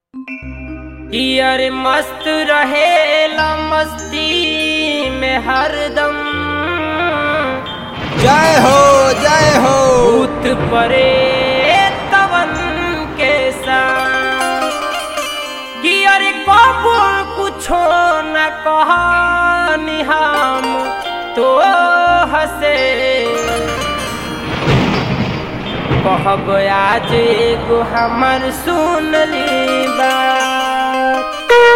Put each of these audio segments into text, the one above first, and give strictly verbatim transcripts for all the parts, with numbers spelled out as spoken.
यार मस्त रहेला मस्ती में हरदम। जय हो जय हो। भूत परे तवन के संग कि अरे कबो कुछो न कहानी हम तो हसे कहब आज एगो हमर सुन ली बात।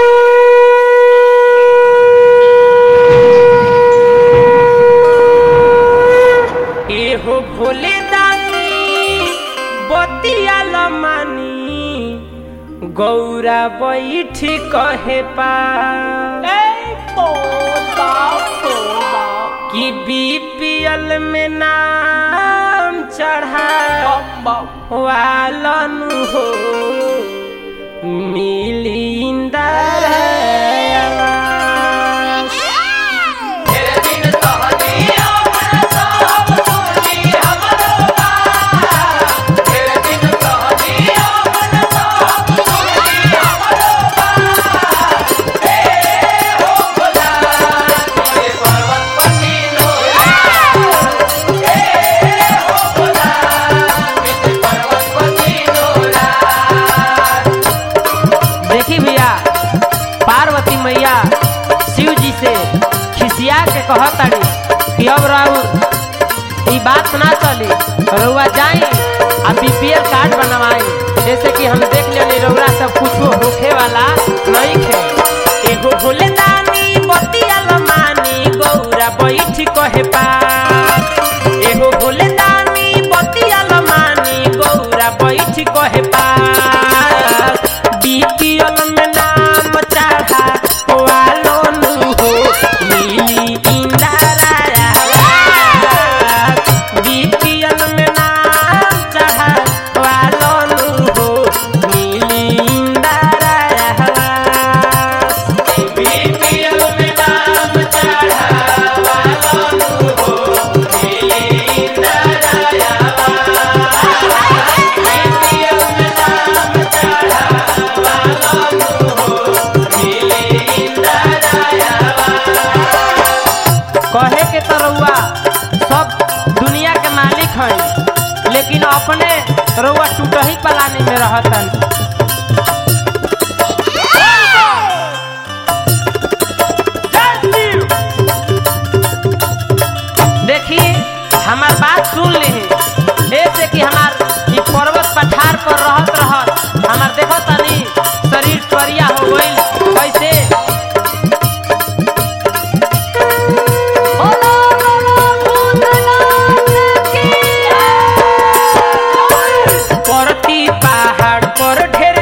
एहो भोले दानी बतिया लमानी गौरा बैठ कहे पा कि बीपीएल में नाम चढ़ा वालन हो मिलिंदा पार्वती मैया शिव जी से खिसिया के कहताड़ी कि अब राउर ई बात ना चली, रउआ जाई आ बीपीएल कार्ड बनवाई, जैसे कि हम देख लेनी रउरा सब कुछ होखे वाला नहीं खे। एगो भोले दानी बतिया लमानी गौरा बैठ कहे पा। एगो भोले दानी बतिया लमानी गौरा बैठ कहे पा। बीपीएल में नाम चढ़ा वालों हो मिली इंदारा। बीपीएल में नाम चढ़ा वालों हो मिली इंदारा। बीपीएल में नाम चढ़ा वालों हो मिली इंदारा। बीपीएल में नाम चढ़ा कहे के तो रउआ सब दुनिया के मालिक हैं, लेकिन अपने रउआ टूटही पलानी में रहतन। देखिए हमार बात सुन ली, ऐसे कि हमार ई पर्वत पठार पर रहत रहत हमार देखो तनी शरीर करिया हो गइल। कैसे परती पहाड़ पर ढेर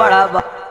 बढ़ावा